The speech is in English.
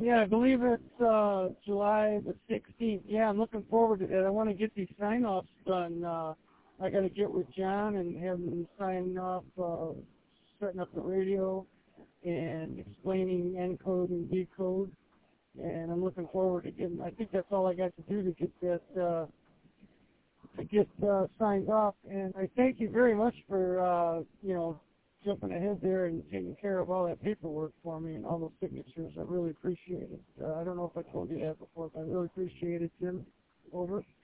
I believe it's July the 16th. Yeah, I'm looking forward to it. I want to get these sign-offs done. I got to get with John and have him sign off, setting up the radio and explaining N code and D code. And I'm looking forward to getting. I think that's all I got to do to get that signed off. And I thank you very much for jumping ahead there and taking care of all that paperwork for me and all those signatures. I really appreciate it. I don't know if I told you that before, but I really appreciate it, Jim. Over.